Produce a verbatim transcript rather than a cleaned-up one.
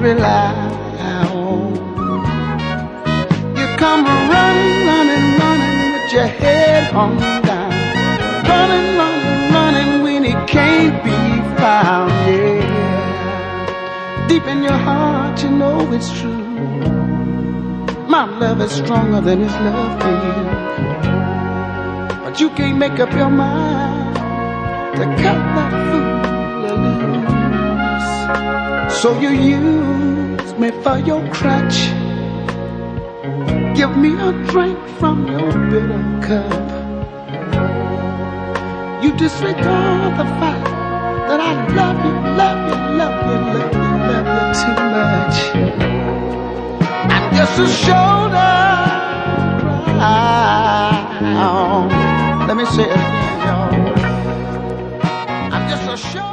rely on. You come running, running, running with your head hung down, running, running, running when it can't be found. Yeah, deep in your heart you know it's true. My love is stronger than his love for you, but you can't make up your mind to cut that fool loose. So you use me for your crutch. Give me a drink from your bitter cup. You disregard the fact that I love you, love you, love you, love you, love you too much. I'm just a shoulder cry. Let me say it again, y'all. I'm just a shoulder.